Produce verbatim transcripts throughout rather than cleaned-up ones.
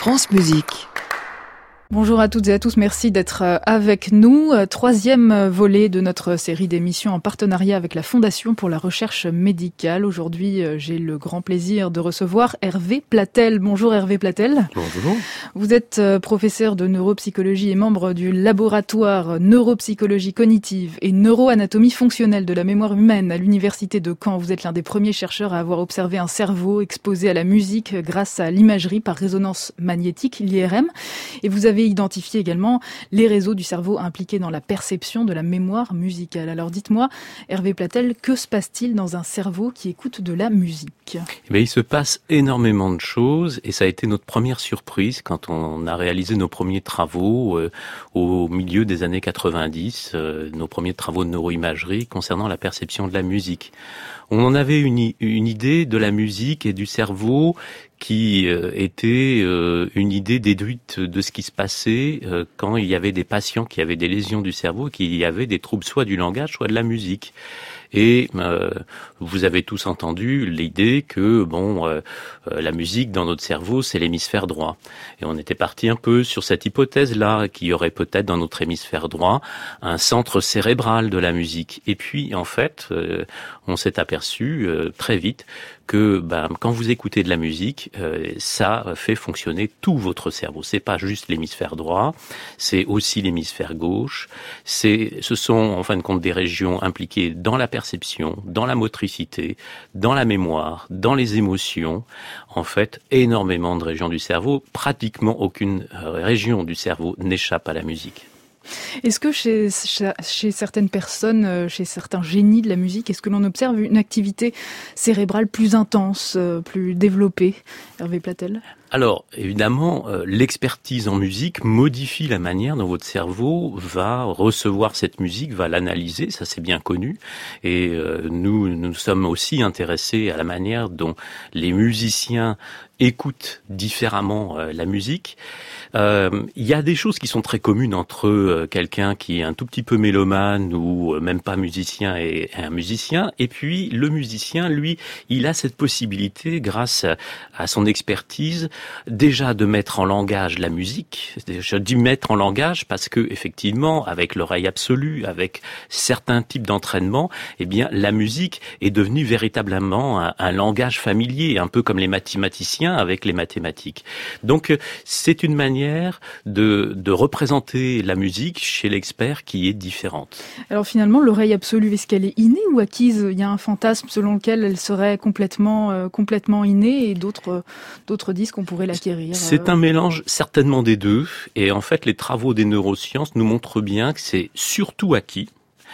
France Musique. Bonjour à toutes et à tous, merci d'être avec nous. Troisième volet de notre série d'émissions en partenariat avec la Fondation pour la recherche médicale. Aujourd'hui, j'ai le grand plaisir de recevoir Hervé Platel. Bonjour Hervé Platel. Bonjour. Vous êtes professeur de neuropsychologie et membre du laboratoire neuropsychologie cognitive et neuroanatomie fonctionnelle de la mémoire humaine à l'université de Caen. Vous êtes l'un des premiers chercheurs à avoir observé un cerveau exposé à la musique grâce à l'imagerie par résonance magnétique, l'I R M. Et vous avez identifié également les réseaux du cerveau impliqués dans la perception de la mémoire musicale. Alors dites-moi, Hervé Platel, que se passe-t-il dans un cerveau qui écoute de la musique ? Eh bien, il se passe énormément de choses et ça a été notre première surprise quand on a réalisé nos premiers travaux euh, au milieu des années quatre-vingt-dix, euh, nos premiers travaux de neuroimagerie concernant la perception de la musique. On en avait une, une idée de la musique et du cerveau qui euh, était euh, une idée déduite de ce qui se passait euh, quand il y avait des patients qui avaient des lésions du cerveau, qu'il y avait des troubles soit du langage, soit de la musique. Et euh, vous avez tous entendu l'idée que bon, euh, euh, la musique dans notre cerveau, c'est l'hémisphère droit. Et on était parti un peu sur cette hypothèse-là, qu'il y aurait peut-être dans notre hémisphère droit un centre cérébral de la musique. Et puis, en fait, euh, on s'est aperçu euh, très vite que ben, quand vous écoutez de la musique, euh, ça fait fonctionner tout votre cerveau. C'est pas juste l'hémisphère droit, c'est aussi l'hémisphère gauche. C'est, ce sont en fin de compte des régions impliquées dans la perception, dans la motricité, dans la mémoire, dans les émotions. En fait, énormément de régions du cerveau. Pratiquement aucune région du cerveau n'échappe à la musique. Est-ce que chez, chez certaines personnes, chez certains génies de la musique, est-ce que l'on observe une activité cérébrale plus intense, plus développée, Hervé Platel ? Alors, évidemment, euh, l'expertise en musique modifie la manière dont votre cerveau va recevoir cette musique, va l'analyser, ça c'est bien connu. Et euh, nous, nous sommes aussi intéressés à la manière dont les musiciens écoutent différemment euh, la musique. Euh, il y a des choses qui sont très communes entre euh, quelqu'un qui est un tout petit peu mélomane ou euh, même pas musicien et, et un musicien. Et puis, le musicien, lui, il a cette possibilité, grâce à, à son expertise, déjà de mettre en langage la musique, déjà d'y mettre en langage parce que effectivement, avec l'oreille absolue, avec certains types d'entraînement, eh bien la musique est devenue véritablement un, un langage familier, un peu comme les mathématiciens avec les mathématiques. Donc c'est une manière de, de représenter la musique chez l'expert qui est différente. Alors finalement, l'oreille absolue, est-ce qu'elle est innée ou acquise ? Il y a un fantasme selon lequel elle serait complètement, euh, complètement innée et d'autres, euh, d'autres disent qu'on pourrait l'acquérir. C'est un mélange certainement des deux. Et en fait, les travaux des neurosciences nous montrent bien que c'est surtout acquis.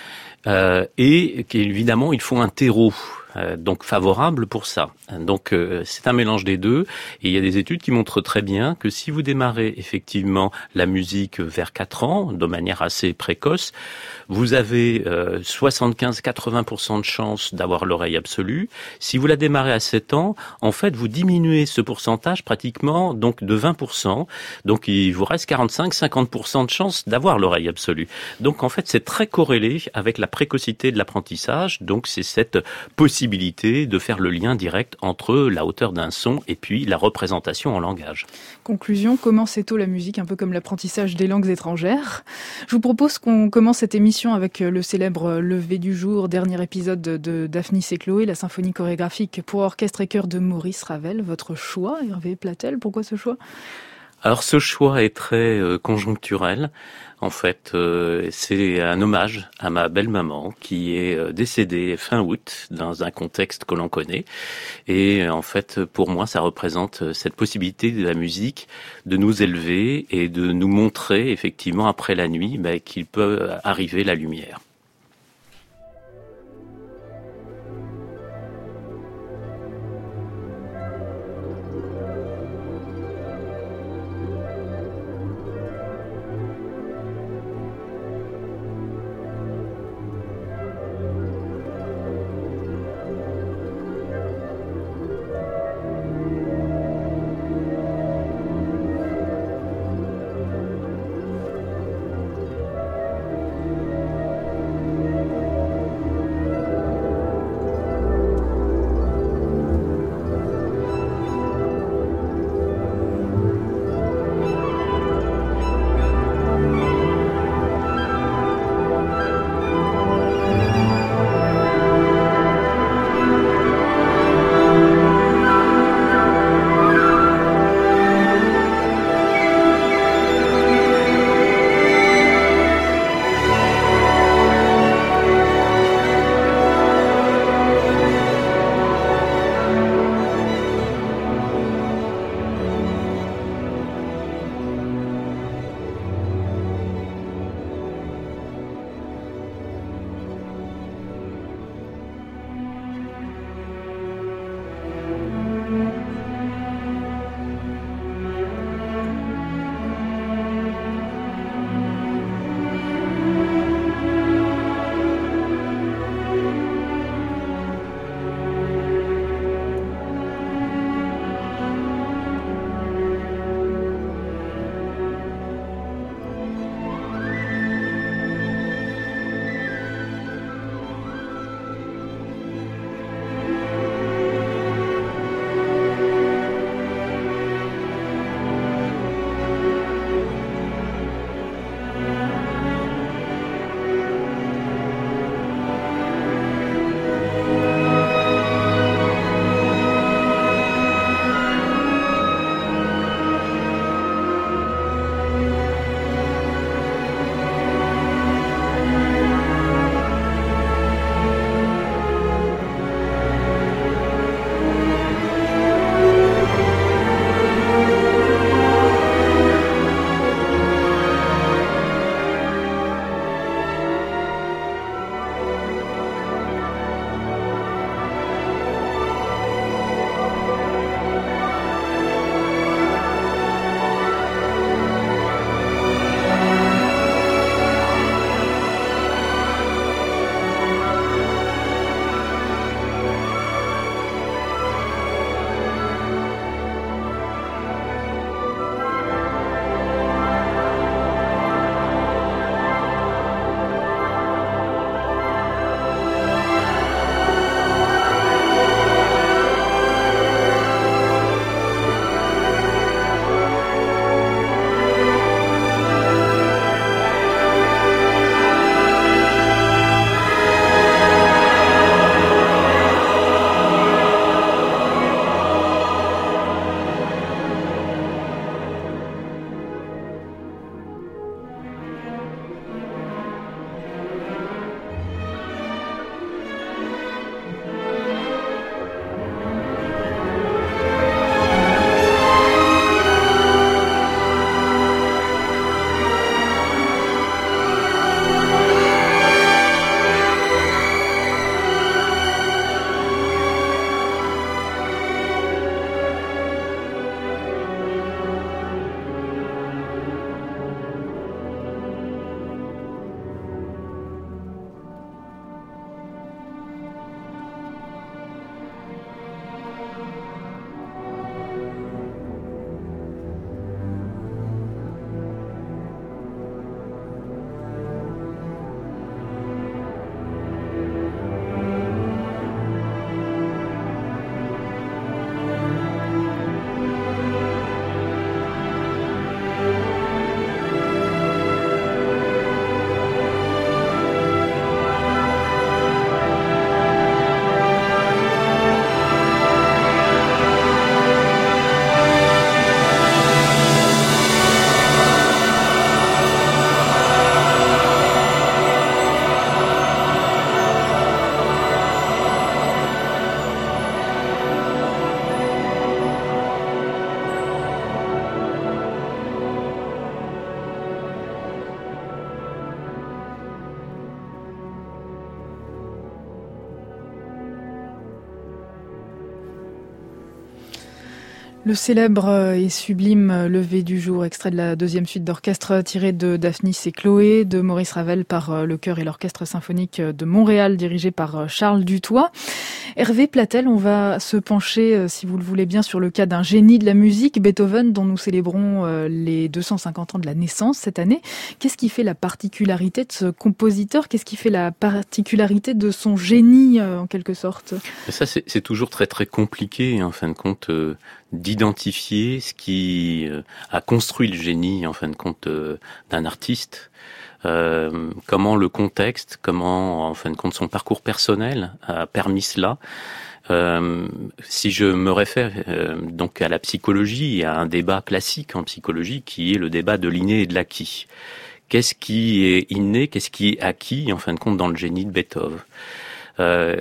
Euh, et qu'évidemment, il faut un terreau. Euh, donc favorable pour ça. Donc euh, c'est un mélange des deux et il y a des études qui montrent très bien que si vous démarrez effectivement la musique vers quatre ans, de manière assez précoce, vous avez euh, soixante-quinze à quatre-vingts pour cent de chances d'avoir l'oreille absolue. Si vous la démarrez à sept ans, en fait vous diminuez ce pourcentage pratiquement donc de vingt pour cent. Donc il vous reste quarante-cinq à cinquante pour cent de chances d'avoir l'oreille absolue. Donc en fait c'est très corrélé avec la précocité de l'apprentissage. Donc c'est cette possibilité de faire le lien direct entre la hauteur d'un son et puis la représentation en langage. Conclusion, commencez tôt la musique, un peu comme l'apprentissage des langues étrangères. Je vous propose qu'on commence cette émission avec le célèbre Lever du jour, dernier épisode de Daphnis et Chloé, la symphonie chorégraphique pour orchestre et chœur de Maurice Ravel. Votre choix, Hervé Platel, pourquoi ce choix ? Alors ce choix est très euh, conjoncturel. En fait, euh, c'est un hommage à ma belle-maman qui est euh, décédée fin août dans un contexte que l'on connaît. Et en fait, pour moi, ça représente cette possibilité de la musique de nous élever et de nous montrer effectivement après la nuit bah, qu'il peut arriver la lumière. Le célèbre et sublime Lever du jour, extrait de la deuxième suite d'orchestre tiré de Daphnis et Chloé, de Maurice Ravel par le chœur et l'orchestre symphonique de Montréal, dirigé par Charles Dutoit. Hervé Platel, on va se pencher, si vous le voulez bien, sur le cas d'un génie de la musique, Beethoven, dont nous célébrons les deux cent cinquante ans de la naissance cette année. Qu'est-ce qui fait la particularité de ce compositeur? Qu'est-ce qui fait la particularité de son génie, en quelque sorte? Ça, c'est, c'est toujours très très compliqué, en fin de compte, euh, d'identifier ce qui euh, a construit le génie, en fin de compte, euh, d'un artiste. Euh, comment le contexte, comment, en fin de compte, son parcours personnel a permis cela. Euh, si je me réfère euh, donc à la psychologie, il y a un débat classique en psychologie qui est le débat de l'inné et de l'acquis. Qu'est-ce qui est inné, qu'est-ce qui est acquis, en fin de compte, dans le génie de Beethoven? Euh,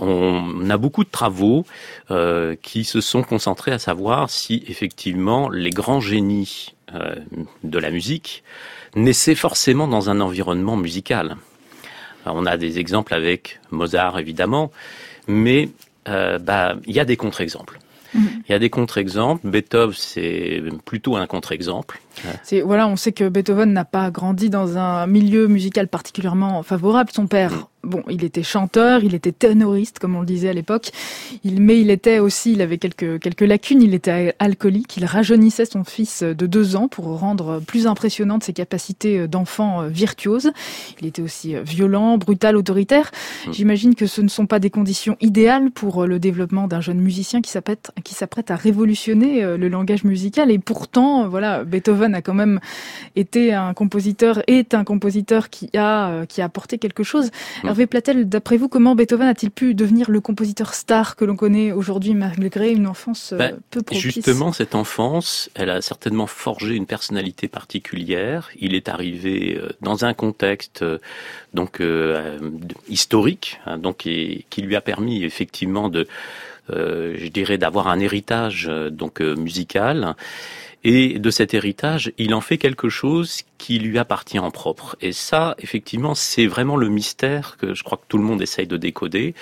on a beaucoup de travaux euh, qui se sont concentrés à savoir si effectivement les grands génies euh, de la musique naissaient forcément dans un environnement musical. Alors, on a des exemples avec Mozart évidemment, mais euh, bah, il y a des contre-exemples. Il y a des contre-exemples. Beethoven, c'est plutôt un contre-exemple. C'est, voilà, on sait que Beethoven n'a pas grandi dans un milieu musical particulièrement favorable. Son père, mmh. bon, il était chanteur, il était ténoriste, comme on le disait à l'époque. Il, mais il était aussi, il avait quelques, quelques lacunes. Il était alcoolique. Il rajeunissait son fils de deux ans pour rendre plus impressionnantes ses capacités d'enfant virtuose. Il était aussi violent, brutal, autoritaire. Mmh. J'imagine que ce ne sont pas des conditions idéales pour le développement d'un jeune musicien qui s'apprête, qui s'apprête à révolutionner le langage musical. Et pourtant, voilà, Beethoven a quand même été un compositeur, est un compositeur qui a, qui a apporté quelque chose. Mmh. Hervé Platel, d'après vous, comment Beethoven a-t-il pu devenir le compositeur star que l'on connaît aujourd'hui malgré une enfance ben, peu propice? Justement, cette enfance, elle a certainement forgé une personnalité particulière. Il est arrivé dans un contexte donc euh, historique, hein, donc et, qui lui a permis effectivement de, euh, je dirais, d'avoir un héritage donc euh, musical. Et de cet héritage, il en fait quelque chose qui lui appartient en propre. Et ça, effectivement, c'est vraiment le mystère que je crois que tout le monde essaye de décoder.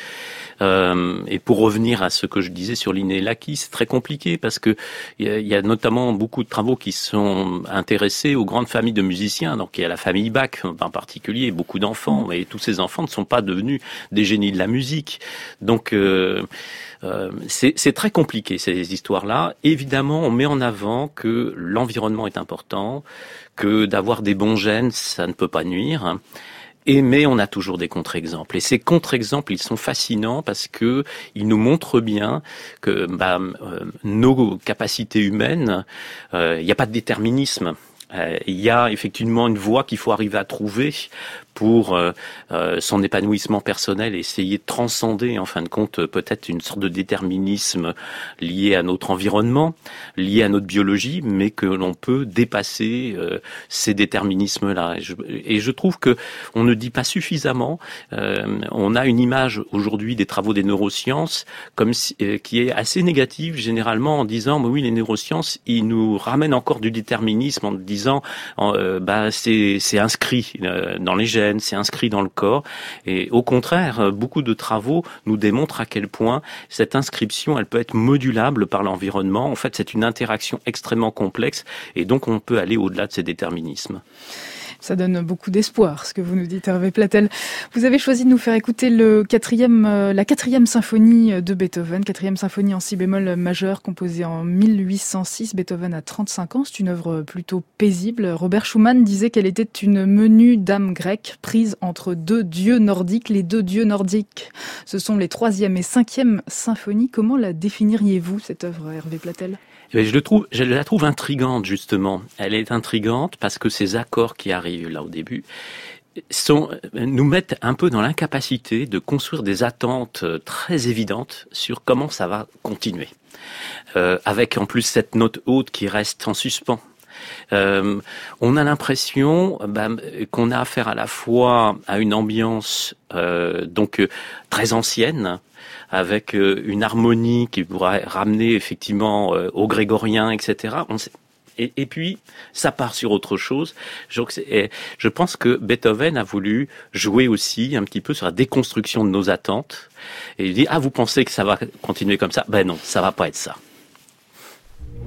Euh, et pour revenir à ce que je disais sur l'inné et l'acquis, c'est très compliqué parce que il y, y a notamment beaucoup de travaux qui sont intéressés aux grandes familles de musiciens. Donc il y a la famille Bach en particulier, beaucoup d'enfants, et tous ces enfants ne sont pas devenus des génies de la musique. Donc euh, euh, c'est, c'est très compliqué ces histoires-là. Évidemment, on met en avant que l'environnement est important, que d'avoir des bons gènes, ça ne peut pas nuire. Et mais on a toujours des contre-exemples. Et ces contre-exemples, ils sont fascinants parce que ils nous montrent bien que bah, euh, nos capacités humaines, euh, il n'y a pas de déterminisme. Euh, il y a effectivement une voie qu'il faut arriver à trouver pour euh, euh, son épanouissement personnel, essayer de transcender en fin de compte peut-être une sorte de déterminisme lié à notre environnement, lié à notre biologie, mais que l'on peut dépasser euh, ces déterminismes-là. Et je, et je trouve que on ne dit pas suffisamment. Euh, on a une image aujourd'hui des travaux des neurosciences comme si, euh, qui est assez négative généralement en disant mais oui les neurosciences ils nous ramènent encore du déterminisme en disant euh, bah c'est c'est inscrit euh, dans les gènes, c'est inscrit dans le corps. Et au contraire, beaucoup de travaux nous démontrent à quel point cette inscription, elle peut être modulable par l'environnement. En fait, c'est une interaction extrêmement complexe et donc on peut aller au-delà de ces déterminismes. Ça donne beaucoup d'espoir, ce que vous nous dites, Hervé Platel. Vous avez choisi de nous faire écouter le quatrième, euh, la quatrième symphonie de Beethoven, quatrième symphonie en si bémol majeur, composée en mille huit cent six. Beethoven a trente-cinq ans. C'est une œuvre plutôt paisible. Robert Schumann disait qu'elle était une menue dame grecque prise entre deux dieux nordiques. Les deux dieux nordiques, ce sont les troisième et cinquième symphonies. Comment la définiriez-vous, cette œuvre, Hervé Platel ? Je, le trouve, je la trouve intrigante, justement. Elle est intrigante parce que ces accords qui arrivent là au début sont, nous mettent un peu dans l'incapacité de construire des attentes très évidentes sur comment ça va continuer. Euh, avec en plus cette note haute qui reste en suspens. Euh, on a l'impression bah, qu'on a affaire à la fois à une ambiance euh, donc euh, très ancienne, avec euh, une harmonie qui pourrait ramener effectivement euh, au grégorien, et cetera. On sait, et, et puis ça part sur autre chose. Je, je pense que Beethoven a voulu jouer aussi un petit peu sur la déconstruction de nos attentes. Et il dit ah vous pensez que ça va continuer comme ça ? Ben non, ça va pas être ça.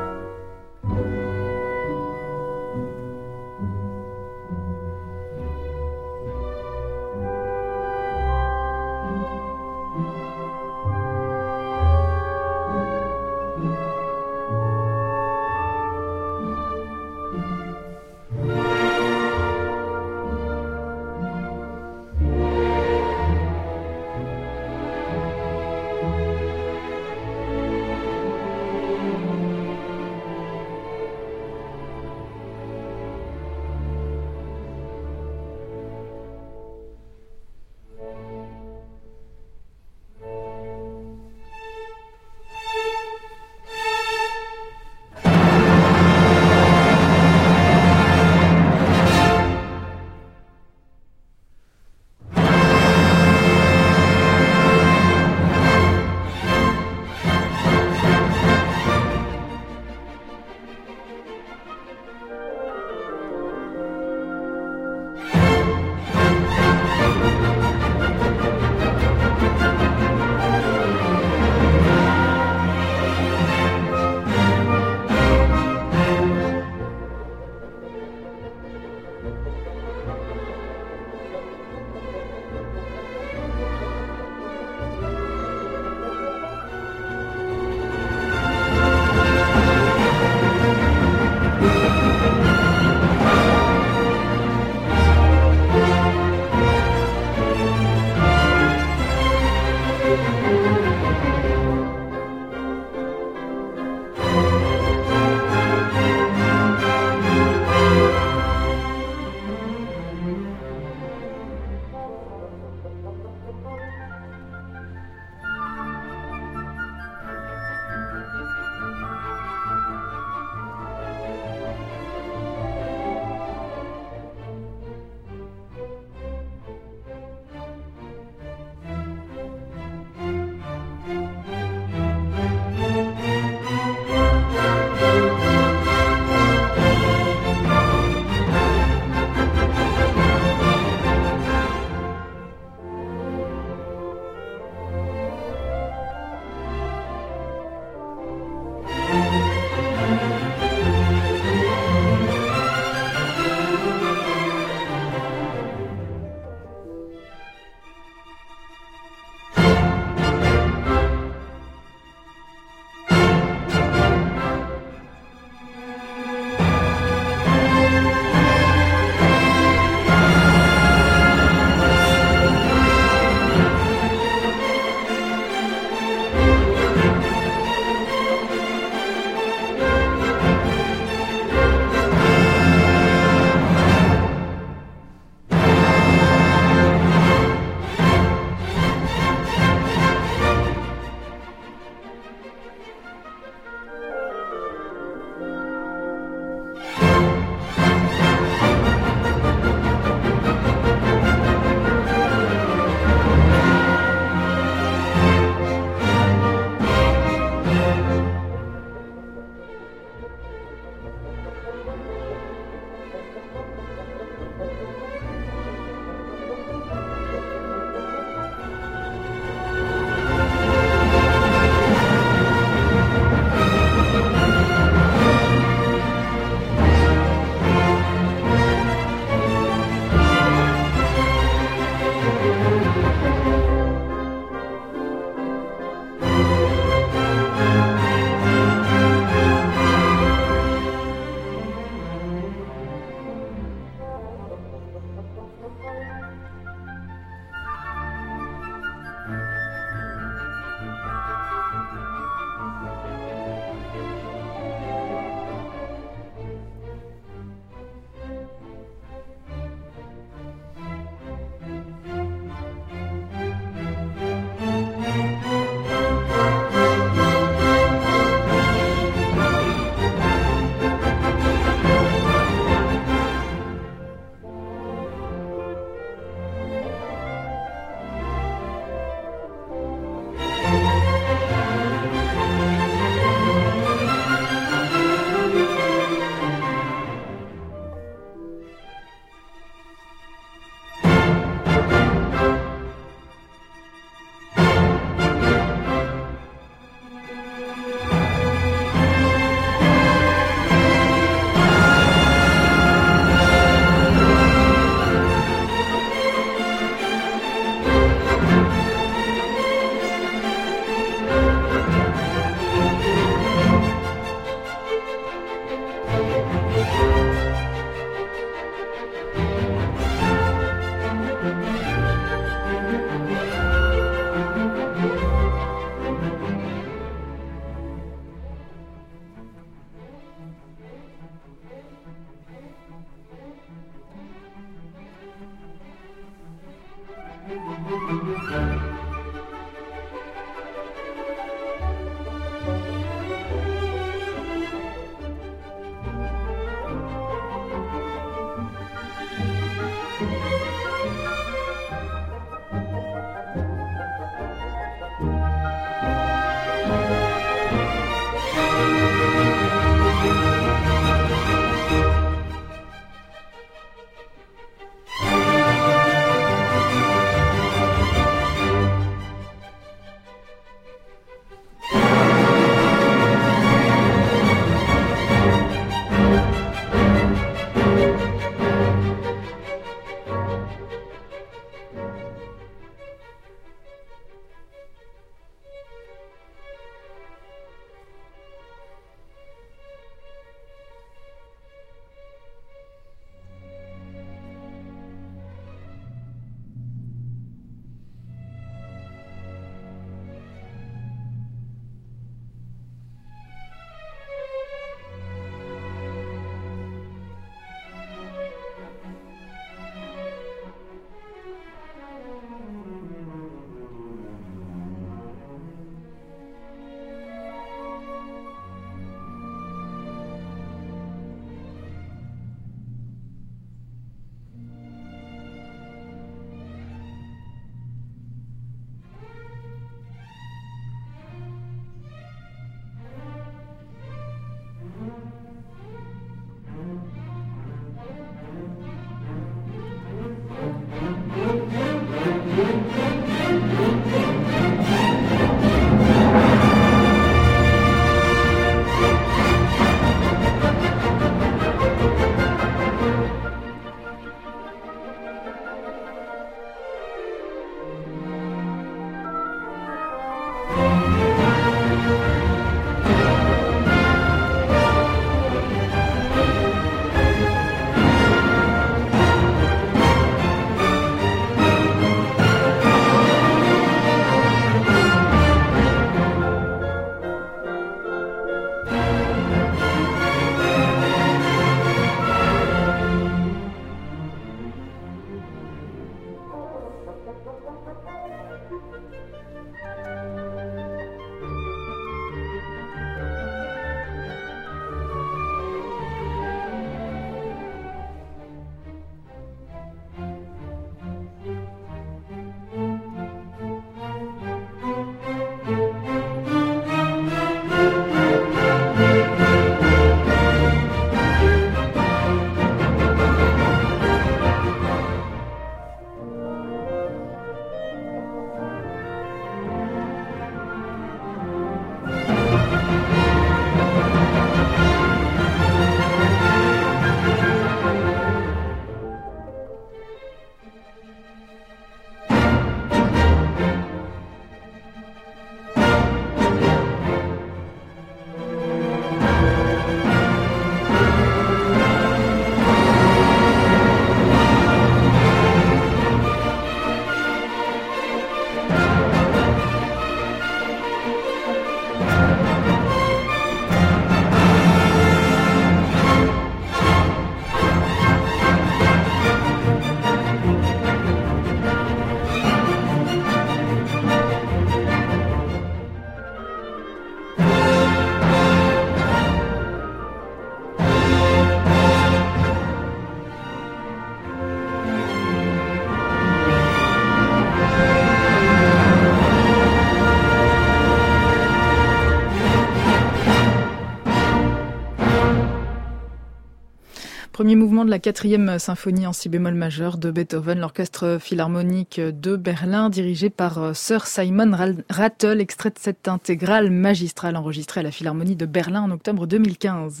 Premier mouvement de la quatrième symphonie en si bémol majeur de Beethoven, l'orchestre philharmonique de Berlin, dirigé par Sir Simon Rattle, extrait de cette intégrale magistrale enregistrée à la Philharmonie de Berlin en octobre deux mille quinze.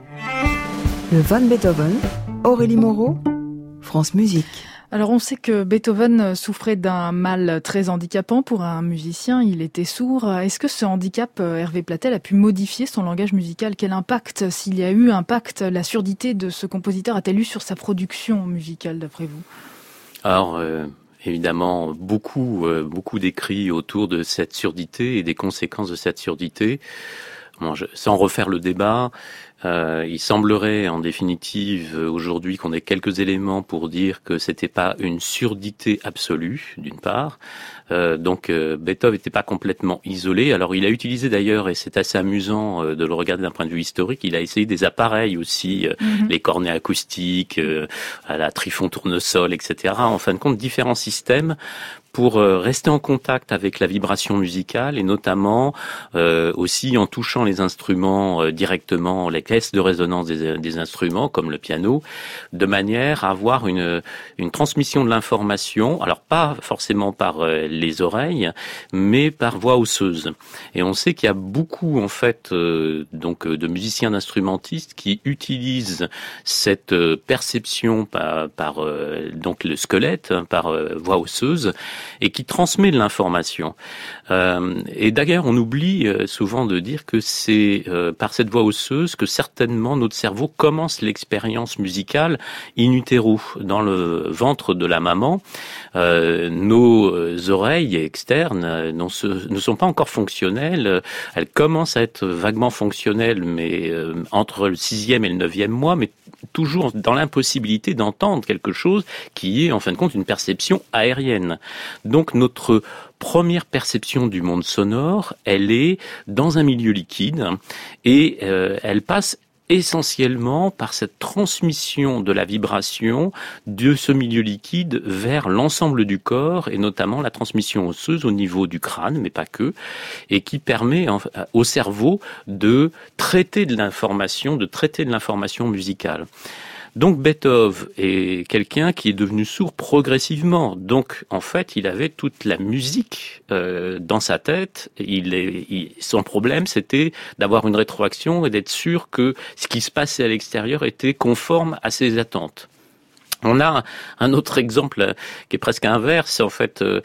Le Von Beethoven, Aurélie Moreau, France Musique. Alors on sait que Beethoven souffrait d'un mal très handicapant pour un musicien, il était sourd. Est-ce que ce handicap, Hervé Platel, a pu modifier son langage musical ? Quel impact, s'il y a eu impact, la surdité de ce compositeur a-t-elle eu sur sa production musicale, d'après vous ? Alors, euh, évidemment, beaucoup, euh, beaucoup d'écrits autour de cette surdité et des conséquences de cette surdité. Bon, je, sans refaire le débat, Euh, il semblerait en définitive aujourd'hui qu'on ait quelques éléments pour dire que c'était pas une surdité absolue d'une part, euh, donc euh, Beethoven n'était pas complètement isolé. Alors il a utilisé d'ailleurs, et c'est assez amusant euh, de le regarder d'un point de vue historique, il a essayé des appareils aussi, euh, mm-hmm. les cornets acoustiques, euh, à la Trifon tournesol, et cetera. En fin de compte, différents systèmes pour euh, rester en contact avec la vibration musicale et notamment euh, aussi en touchant les instruments euh, directement, les caisses de résonance des, des instruments comme le piano, de manière à avoir une, une transmission de l'information, alors pas forcément par euh, les oreilles, mais par voix osseuse. Et on sait qu'il y a beaucoup en fait euh, donc de musiciens d'instrumentistes qui utilisent cette euh, perception par, par euh, donc le squelette, hein, par euh, voix osseuse, et qui transmet de l'information. Euh, et d'ailleurs, on oublie euh, souvent de dire que c'est euh, par cette voix osseuse que certainement notre cerveau commence l'expérience musicale in utero, dans le ventre de la maman. Euh, nos oreilles externes euh, non se, ne sont pas encore fonctionnelles. Elles commencent à être vaguement fonctionnelles, mais euh, entre le sixième et le neuvième mois, mais toujours dans l'impossibilité d'entendre quelque chose qui est en fin de compte une perception aérienne. Donc notre première perception du monde sonore, elle est dans un milieu liquide et euh, elle passe essentiellement par cette transmission de la vibration de ce milieu liquide vers l'ensemble du corps et notamment la transmission osseuse au niveau du crâne, mais pas que, et qui permet au cerveau de traiter de l'information, de traiter de l'information musicale. Donc Beethoven est quelqu'un qui est devenu sourd progressivement. Donc en fait, il avait toute la musique euh, dans sa tête. Il est, il, son problème, c'était d'avoir une rétroaction et d'être sûr que ce qui se passait à l'extérieur était conforme à ses attentes. On a un autre exemple qui est presque inverse, en fait, euh,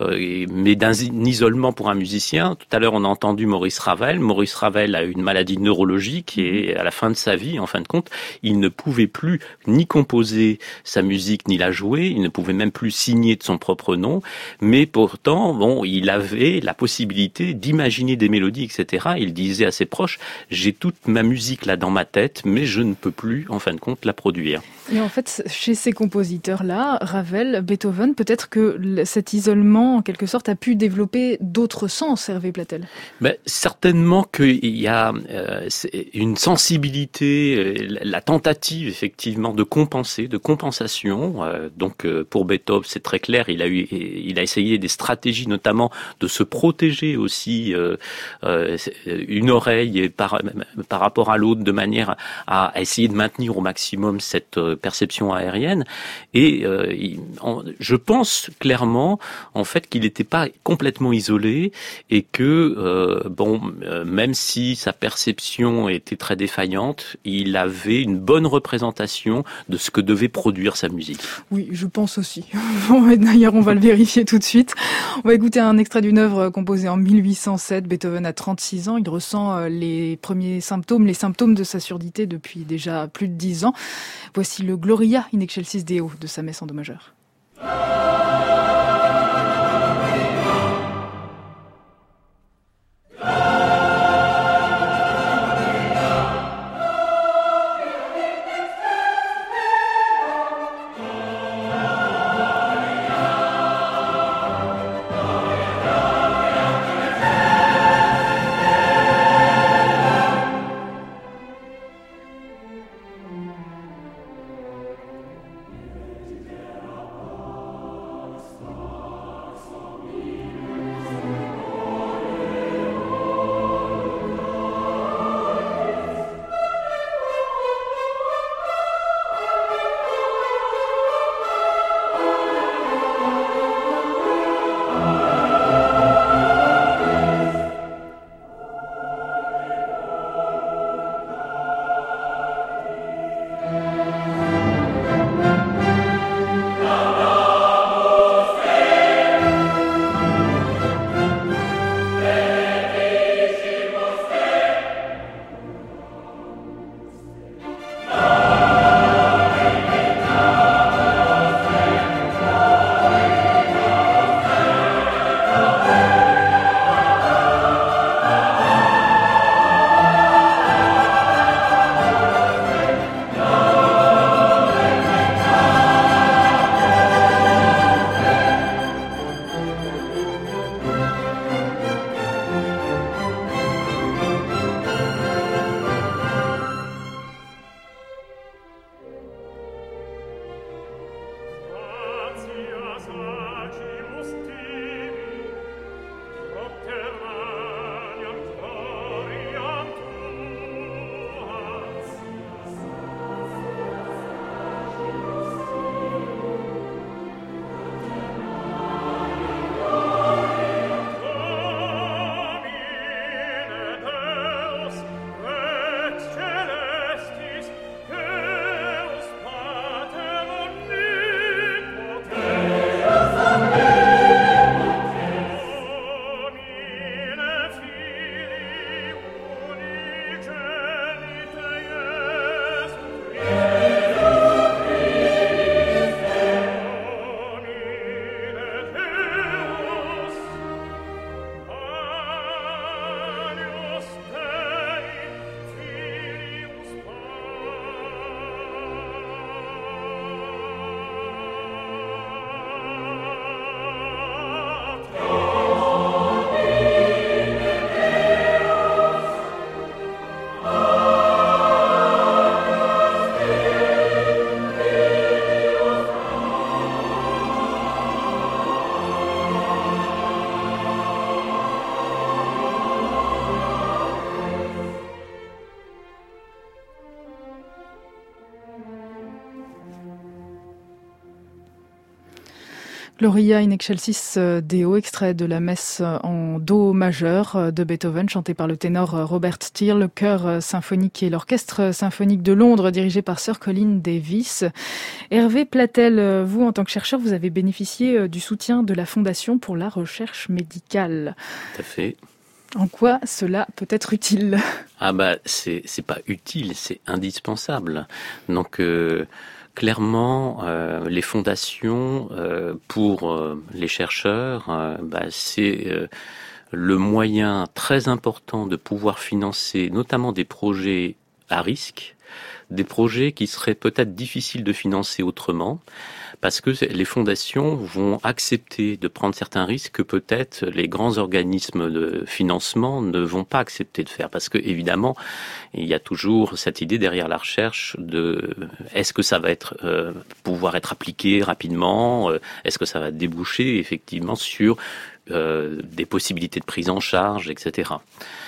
mais d'un isolement pour un musicien. Tout à l'heure, on a entendu Maurice Ravel. Maurice Ravel a une maladie neurologique et à la fin de sa vie, en fin de compte, il ne pouvait plus ni composer sa musique ni la jouer. Il ne pouvait même plus signer de son propre nom. Mais pourtant, bon, il avait la possibilité d'imaginer des mélodies, et cetera. Il disait à ses proches, j'ai toute ma musique là dans ma tête, mais je ne peux plus, en fin de compte, la produire. Et en fait, chez ces ces compositeurs-là, Ravel, Beethoven, peut-être que cet isolement, en quelque sorte, a pu développer d'autres sens, Hervé Platel. Ben, certainement qu'il y a euh, une sensibilité, la tentative effectivement de compenser, de compensation. Euh, donc euh, pour Beethoven, c'est très clair, il a eu, il a essayé des stratégies, notamment de se protéger aussi euh, euh, une oreille par par rapport à l'autre, de manière à essayer de maintenir au maximum cette euh, perception aérienne. Et euh, il, en, je pense clairement, en fait, qu'il n'était pas complètement isolé et que euh, bon, euh, même si sa perception était très défaillante, il avait une bonne représentation de ce que devait produire sa musique. Oui, je pense aussi. D'ailleurs, on va le vérifier tout de suite. On va écouter un extrait d'une œuvre composée en mille huit cent sept. Beethoven a trente-six ans. Il ressent les premiers symptômes, les symptômes de sa surdité depuis déjà plus de dix ans. Voici le Gloria in excelsis Deo de sa messe en do majeur. Gloria in excelsis Deo, extrait de la messe en do majeur de Beethoven, chantée par le ténor Robert Steele, le chœur symphonique et l'orchestre symphonique de Londres, dirigé par Sir Colin Davis. Hervé Platel, vous, en tant que chercheur, vous avez bénéficié du soutien de la Fondation pour la recherche médicale. Tout à fait. En quoi cela peut être utile ? Ah bah, c'est, c'est pas utile, c'est indispensable. Donc, euh, clairement, euh, les fondations euh, pour euh, les chercheurs, euh, bah, c'est euh, le moyen très important de pouvoir financer notamment des projets à risque, des projets qui seraient peut-être difficiles de financer autrement, parce que les fondations vont accepter de prendre certains risques que peut-être les grands organismes de financement ne vont pas accepter de faire. Parce que, évidemment, il y a toujours cette idée derrière la recherche de est-ce que ça va être euh, pouvoir être appliqué rapidement, euh, est-ce que ça va déboucher effectivement sur euh, des possibilités de prise en charge, et cetera.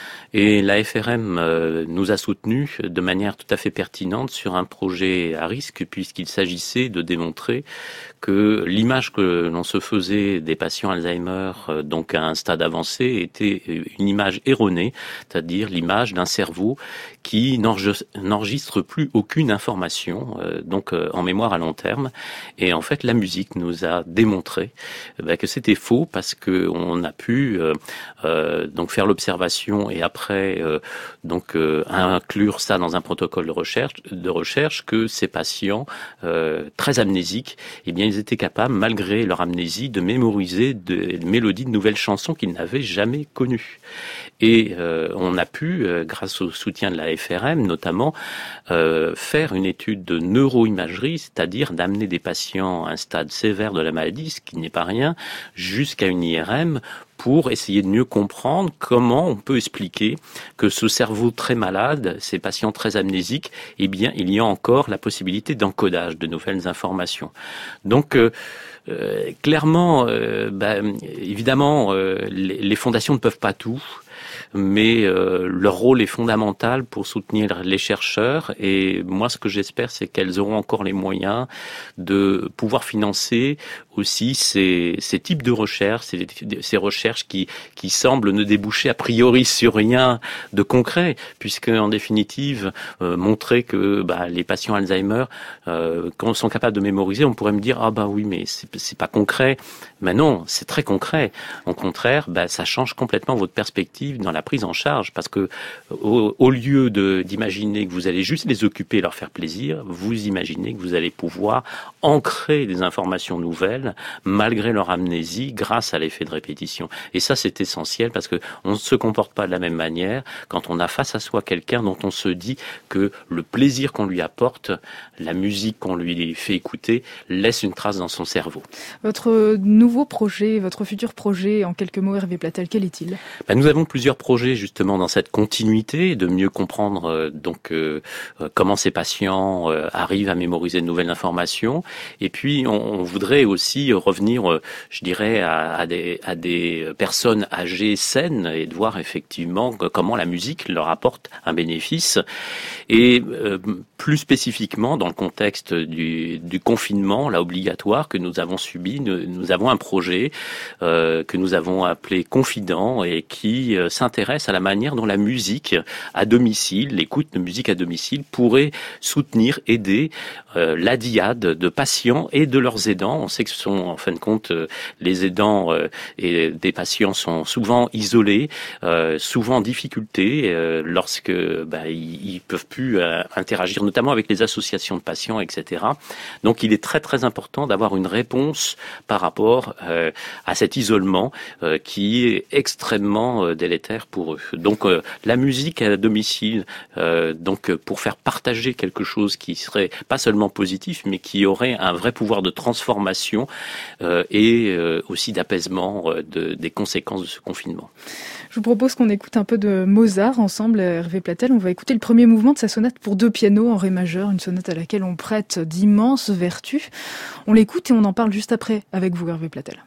Et la F R M euh, nous a soutenus de manière tout à fait pertinente sur un projet à risque, puisqu'il s'agissait de démontrer que l'image que l'on se faisait des patients Alzheimer, euh, donc à un stade avancé, était une image erronée, c'est-à-dire l'image d'un cerveau qui n'enregistre plus aucune information, euh, donc euh, en mémoire à long terme. Et en fait, la musique nous a démontré euh, bah, que c'était faux, parce que on a pu euh, euh, donc faire l'observation et après Après, euh, donc euh, inclure ça dans un protocole de recherche, de recherche que ces patients euh, très amnésiques, eh bien ils étaient capables, malgré leur amnésie, de mémoriser des mélodies de nouvelles chansons qu'ils n'avaient jamais connues. Et euh, on a pu, euh, grâce au soutien de la F R M notamment, euh, faire une étude de neuroimagerie, c'est-à-dire d'amener des patients à un stade sévère de la maladie, ce qui n'est pas rien, jusqu'à une I R M, pour essayer de mieux comprendre comment on peut expliquer que ce cerveau très malade, ces patients très amnésiques, eh bien, il y a encore la possibilité d'encodage de nouvelles informations. Donc, euh, euh, clairement, euh, bah, évidemment, euh, les, les fondations ne peuvent pas tout, mais euh, leur rôle est fondamental pour soutenir les chercheurs. Et moi, ce que j'espère, c'est qu'elles auront encore les moyens de pouvoir financer aussi ces, ces types de recherches, ces, ces recherches qui, qui semblent ne déboucher a priori sur rien de concret, puisque en définitive, euh, montrer que bah, les patients Alzheimer, euh, quand ils sont capables de mémoriser, on pourrait me dire ah bah oui, mais c'est, c'est pas concret. Mais non, c'est très concret. Au contraire, bah, ça change complètement votre perspective dans la prise en charge, parce que au, au lieu de, d'imaginer que vous allez juste les occuper et leur faire plaisir, vous imaginez que vous allez pouvoir ancrer des informations nouvelles malgré leur amnésie grâce à l'effet de répétition. Et ça, c'est essentiel, parce que on ne se comporte pas de la même manière quand on a face à soi quelqu'un dont on se dit que le plaisir qu'on lui apporte, la musique qu'on lui fait écouter, laisse une trace dans son cerveau. Votre nouveau projet, votre futur projet, en quelques mots, Hervé Platel, quel est-il ? Ben, nous avons plusieurs projets justement dans cette continuité, de mieux comprendre euh, donc euh, comment ces patients euh, arrivent à mémoriser de nouvelles informations. Et puis, on, on voudrait aussi revenir, je dirais, à, à, des, à des personnes âgées saines et de voir effectivement comment la musique leur apporte un bénéfice. Et euh, plus spécifiquement, dans le contexte du, du confinement, là, obligatoire que nous avons subi, nous, nous avons un projet euh, que nous avons appelé Confident et qui euh, s'intéresse à la manière dont la musique à domicile, l'écoute de musique à domicile, pourrait soutenir, aider euh, la dyade de patients et de leurs aidants. On sait que ce sont en fin de compte euh, les aidants euh, et des patients sont souvent isolés, euh, souvent en difficulté euh, lorsque bah, ils, ils peuvent plus euh, interagir, notamment avec les associations de patients, et cetera. Donc il est très très important d'avoir une réponse par rapport euh, à cet isolement euh, qui est extrêmement euh, délétère pour eux. Donc euh, la musique à domicile, euh, donc pour faire partager quelque chose qui serait pas seulement positif, mais qui aurait un vrai pouvoir de transformation euh, et euh, aussi d'apaisement euh, de, des conséquences de ce confinement. Je vous propose qu'on écoute un peu de Mozart ensemble, Hervé Platel. On va écouter le premier mouvement de sa sonate pour deux pianos en ré majeur, une sonate à laquelle on prête d'immenses vertus. On l'écoute et on en parle juste après avec vous, Hervé Platel.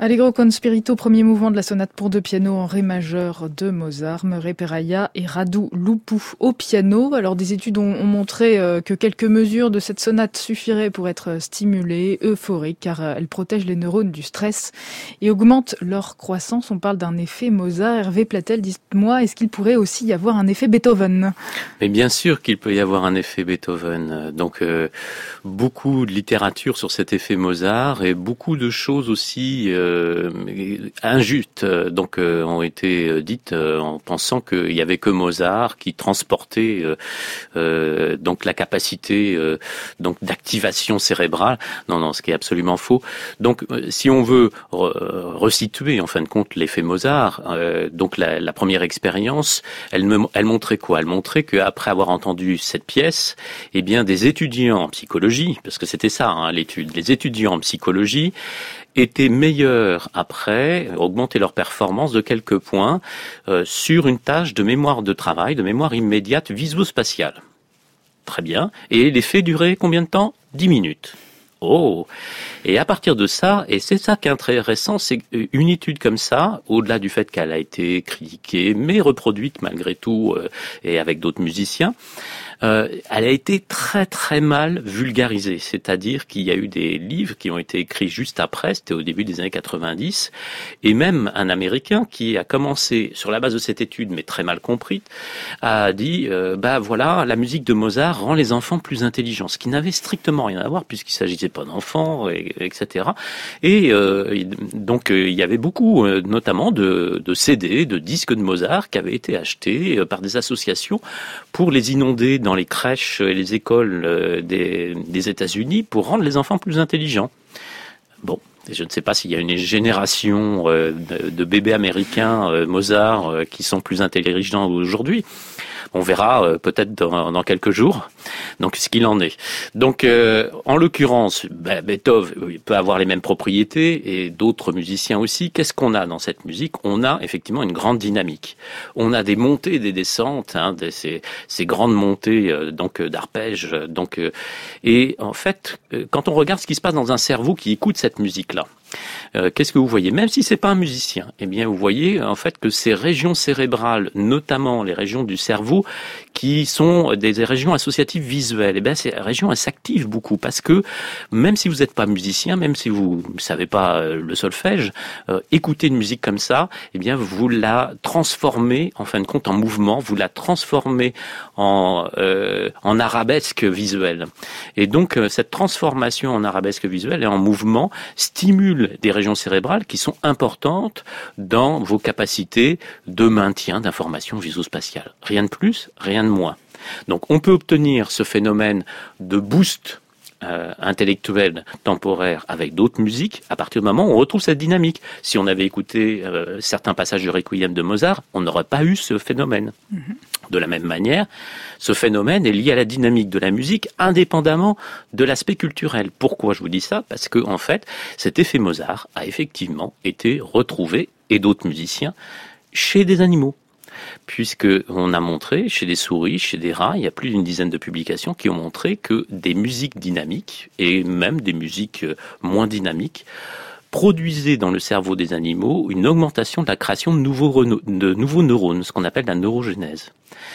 Allegro con spirito, premier mouvement de la sonate pour deux pianos en ré majeur de Mozart, Murray Perahia et Radu Lupu au piano. Alors des études ont, ont montré euh, que quelques mesures de cette sonate suffiraient pour être stimulées, euphoriques, car euh, elle protège les neurones du stress et augmente leur croissance. On parle d'un effet Mozart. Hervé Platel, dites-moi, est-ce qu'il pourrait aussi y avoir un effet Beethoven ? Mais bien sûr qu'il peut y avoir un effet Beethoven. Donc euh, beaucoup de littérature sur cet effet Mozart et beaucoup de choses aussi euh, Euh, injustes donc euh, ont été dites euh, en pensant qu'il y avait que Mozart qui transportait euh, euh, donc la capacité euh, donc d'activation cérébrale. Non, non, ce qui est absolument faux. Donc, euh, si on veut re- resituer en fin de compte l'effet Mozart, euh, donc la, la première expérience, elle, me, elle montrait quoi ? Elle montrait qu'après avoir entendu cette pièce, eh bien, des étudiants en psychologie, parce que c'était ça hein, l'étude, les étudiants en psychologie étaient meilleurs après, augmenter leur performance de quelques points euh, sur une tâche de mémoire de travail, de mémoire immédiate visuospatiale. Très bien. Et l'effet durait combien de temps ? dix minutes. Oh. Et à partir de ça, et c'est ça qui est intéressant, c'est une étude comme ça, au-delà du fait qu'elle a été critiquée, mais reproduite malgré tout, euh, et avec d'autres musiciens, euh, elle a été très très mal vulgarisée. C'est-à-dire qu'il y a eu des livres qui ont été écrits juste après, c'était au début des années quatre-vingt-dix, et même un Américain qui a commencé, sur la base de cette étude, mais très mal comprise, a dit, euh, bah voilà, la musique de Mozart rend les enfants plus intelligents, ce qui n'avait strictement rien à voir, puisqu'il s'agissait pas d'enfants, et, etc. Et euh, donc euh, il y avait beaucoup, euh, notamment de, de C D, de disques de Mozart qui avaient été achetés euh, par des associations pour les inonder dans les crèches et les écoles euh, des, des États-Unis pour rendre les enfants plus intelligents. Bon. Je ne sais pas s'il y a une génération euh, de, de bébés américains euh, Mozart euh, qui sont plus intelligents aujourd'hui. On verra euh, peut-être dans, dans quelques jours. Donc, ce qu'il en est. Donc, euh, en l'occurrence, ben, Beethoven peut avoir les mêmes propriétés et d'autres musiciens aussi. Qu'est-ce qu'on a dans cette musique ? On a effectivement une grande dynamique. On a des montées et des descentes, hein, des, ces, ces grandes montées euh, donc d'arpèges. Donc, euh, et en fait, euh, quand on regarde ce qui se passe dans un cerveau qui écoute cette musique-là, Euh, qu'est-ce que vous voyez ? Même si c'est pas un musicien, eh bien vous voyez en fait que ces régions cérébrales, notamment les régions du cerveau, qui sont des régions associatives visuelles, eh bien ces régions elles s'activent beaucoup parce que même si vous n'êtes pas musicien, même si vous ne savez pas le solfège, euh, écouter une musique comme ça, eh bien vous la transformez en fin de compte en mouvement, vous la transformez en euh, en arabesque visuelle. Et donc euh, cette transformation en arabesque visuelle et en mouvement stimule des régions cérébrales qui sont importantes dans vos capacités de maintien d'informations visuospatiales. Rien de plus, rien de moins. Donc on peut obtenir ce phénomène de boost euh, intellectuel temporaire avec d'autres musiques à partir du moment où on retrouve cette dynamique. Si on avait écouté euh, certains passages du Requiem de Mozart, on n'aurait pas eu ce phénomène. Mm-hmm. De la même manière, ce phénomène est lié à la dynamique de la musique indépendamment de l'aspect culturel. Pourquoi je vous dis ça ? Parce que, en fait, cet effet Mozart a effectivement été retrouvé, et d'autres musiciens, chez des animaux. Puisqu'on a montré, chez des souris, chez des rats, il y a plus d'une dizaine de publications qui ont montré que des musiques dynamiques, et même des musiques moins dynamiques, produisait dans le cerveau des animaux une augmentation de la création de nouveaux, reno- de nouveaux neurones, ce qu'on appelle la neurogénèse.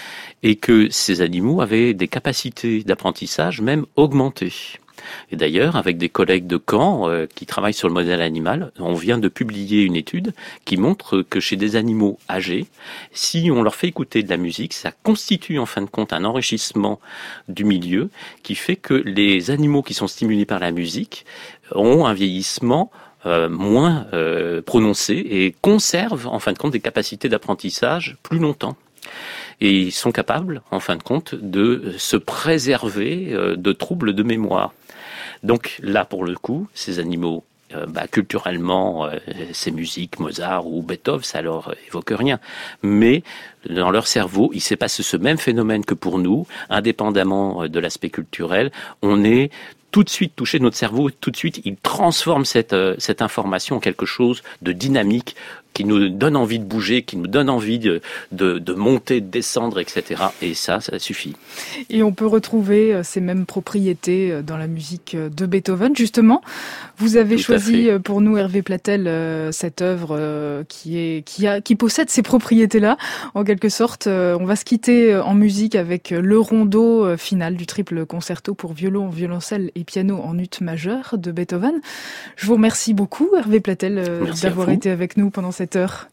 Et que ces animaux avaient des capacités d'apprentissage même augmentées. Et d'ailleurs, avec des collègues de Caen euh, qui travaillent sur le modèle animal, on vient de publier une étude qui montre que chez des animaux âgés, si on leur fait écouter de la musique, ça constitue en fin de compte un enrichissement du milieu qui fait que les animaux qui sont stimulés par la musique ont un vieillissement Euh, moins euh, prononcés et conservent en fin de compte des capacités d'apprentissage plus longtemps. Et ils sont capables, en fin de compte, de se préserver euh, de troubles de mémoire. Donc là, pour le coup, ces animaux, euh, bah, culturellement, euh, ces musiques, Mozart ou Beethoven, ça leur évoque rien. Mais dans leur cerveau, il s'est passé ce même phénomène que pour nous, indépendamment de l'aspect culturel. On est tout de suite touché, notre cerveau, tout de suite, il transforme cette, euh, cette information en quelque chose de dynamique qui nous donne envie de bouger, qui nous donne envie de, de, de monter, de descendre, et cetera. Et ça, ça suffit. Et on peut retrouver ces mêmes propriétés dans la musique de Beethoven. Justement, vous avez Tout choisi pour nous, Hervé Platel, cette œuvre qui est qui a qui possède ces propriétés-là. En quelque sorte, on va se quitter en musique avec le rondo final du triple concerto pour violon, violoncelle et piano en ut majeur de Beethoven. Je vous remercie beaucoup, Hervé Platel, Merci d'avoir été avec nous pendant cette heure.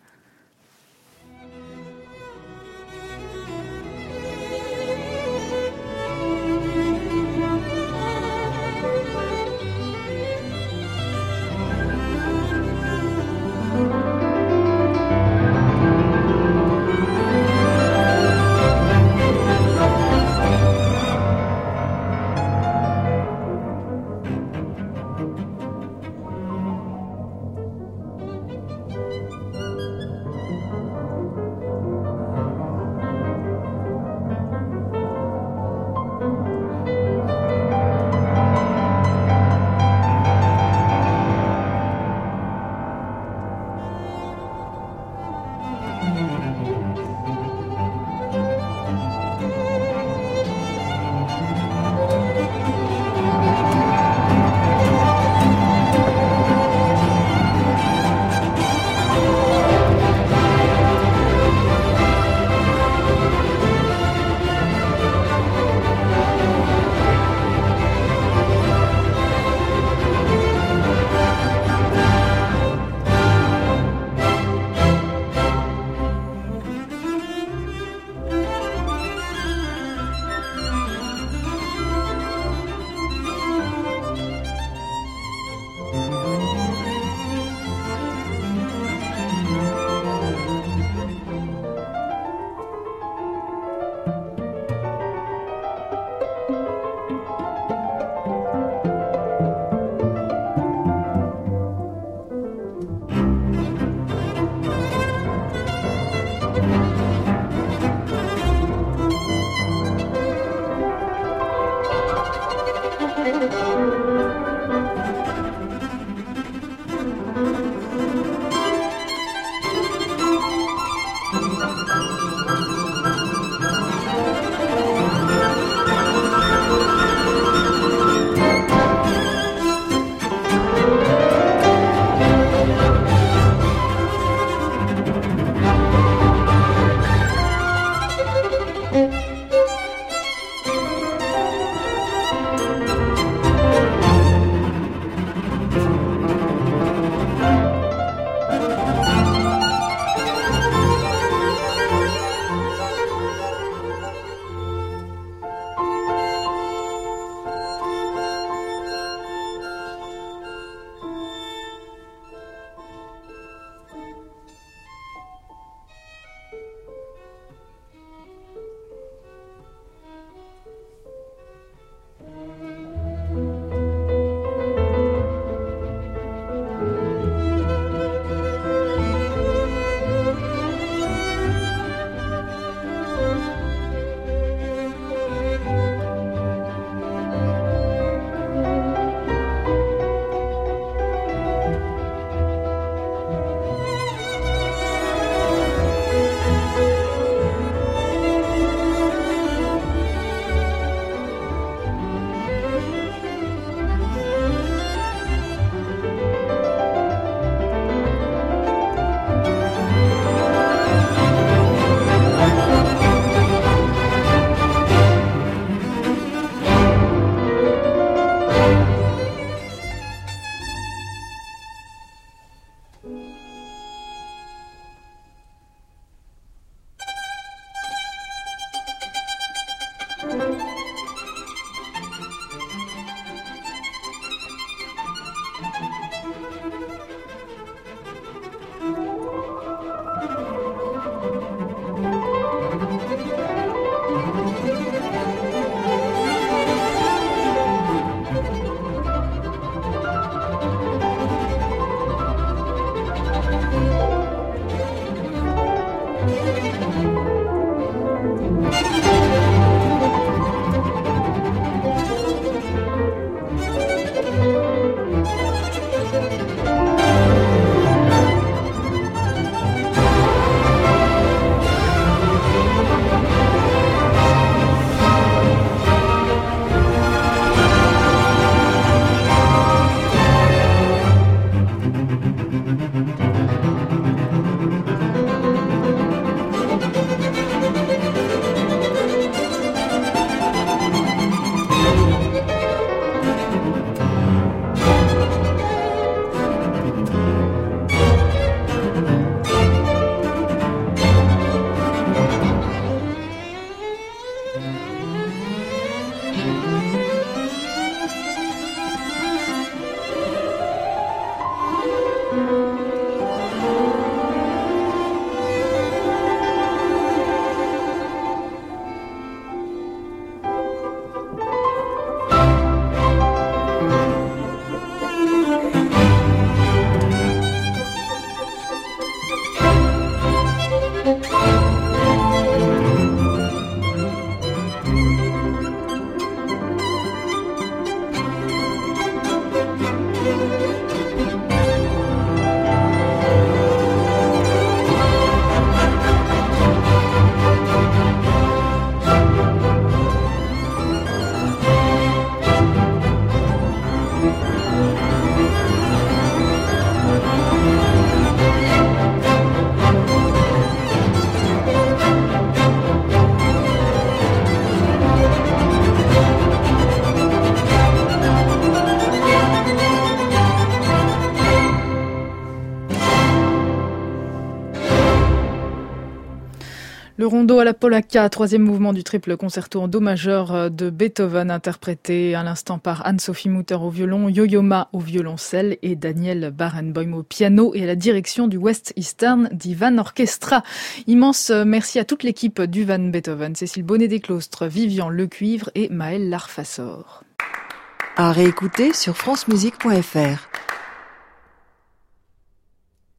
Le rondo à la polacca, troisième mouvement du triple concerto en do majeur de Beethoven, interprété à l'instant par Anne-Sophie Mutter au violon, Yo-Yo Ma au violoncelle et Daniel Barenboim au piano et à la direction du West Eastern Divan Orchestra. Immense merci à toute l'équipe du Van Beethoven, Cécile Bonnet-Desclostres, Vivian Lecuivre et Maëlle Larfassor. À réécouter sur francemusique point f r.